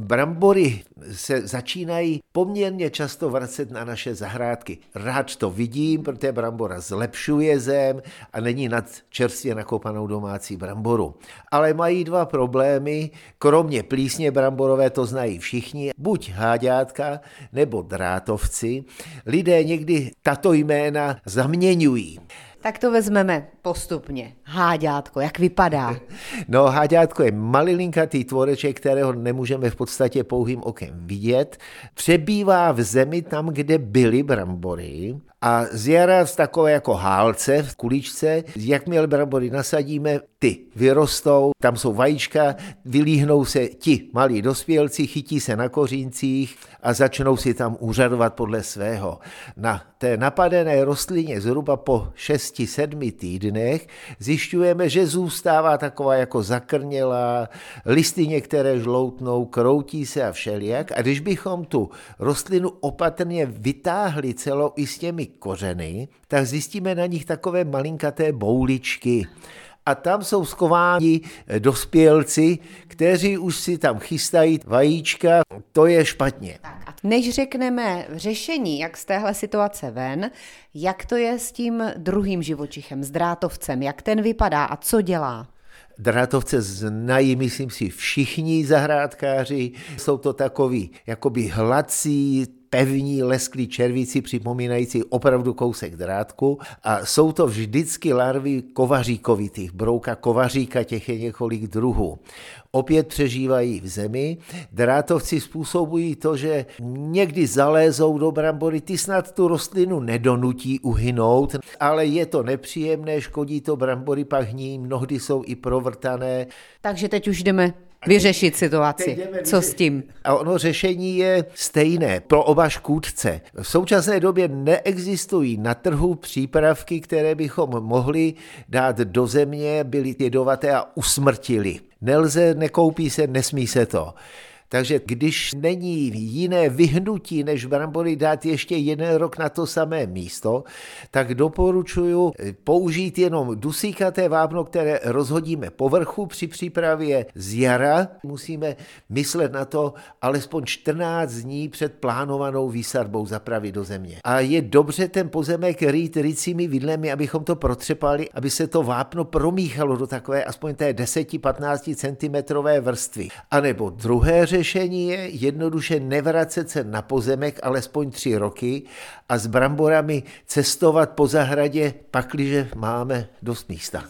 Brambory se začínají poměrně často vracet na naše zahrádky. Rád to vidím, protože brambora zlepšuje zem a není nad čerstvě nakopanou domácí bramboru. Ale mají dva problémy, kromě plísně bramborové, to znají všichni, buď háďátka nebo drátovci. Lidé někdy tato jména zaměňují. Tak to vezmeme postupně. Háďátko, jak vypadá? No, háďátko je malilinkatý tvoreček, kterého nemůžeme v podstatě pouhým okem vidět. Přebývá v zemi tam, kde byly brambory a z jara z takové jako hálce v kuličce, jakmile brambory nasadíme, ty vyrostou, tam jsou vajíčka, vylíhnou se ti malí dospělci, chytí se na koříncích a začnou si tam úřadovat podle svého. Na té napadené rostlině zhruba po 6-7 týdnech zjišťujeme, že zůstává taková jako zakrnělá, listy některé žloutnou, kroutí se a všelijak. A když bychom tu rostlinu opatrně vytáhli celou i s těmi kořeny, tak zjistíme na nich takové malinkaté bouličky. A tam jsou schováni dospělci, kteří už si tam chystají vajíčka, to je špatně. Než řekneme řešení, jak z téhle situace ven, jak to je s tím druhým živočichem, s drátovcem, jak ten vypadá a co dělá? Drátovce znají, myslím si, všichni zahrádkáři. Jsou to takový jakoby hladcí, pevní, lesklí červíci, připomínající opravdu kousek drátku. A jsou to vždycky larvy kovaříkovitých, brouka kovaříka, těch je několik druhů. Opět přežívají v zemi. Drátovci způsobují to, že někdy zalézou do brambory, ty snad tu rostlinu nedonutí uhynout, ale je to nepříjemné, škodí to brambory, pak hní, mnohdy jsou i provrtané. Takže teď už jdeme vyřešit situaci. Co s tím? A ono řešení je stejné pro oba škůdce. V současné době neexistují na trhu přípravky, které bychom mohli dát do země, byly jedovaté a usmrtili. Nelze, nekoupí se, nesmí se to. Takže když není jiné vyhnutí, než brambory dát ještě 1 rok na to samé místo, tak doporučuji použít jenom dusíkaté vápno, které rozhodíme povrchu při přípravě z jara. Musíme myslet na to alespoň 14 dní před plánovanou výsadbou zapravit do země. A je dobře ten pozemek rýt rycími vidlemi, abychom to protřepali, aby se to vápno promíchalo do takové aspoň té 10-15 cm vrstvy. A nebo druhé řešení je jednoduše nevracet se na pozemek alespoň 3 roky a s bramborami cestovat po zahradě, pakliže máme dost místa.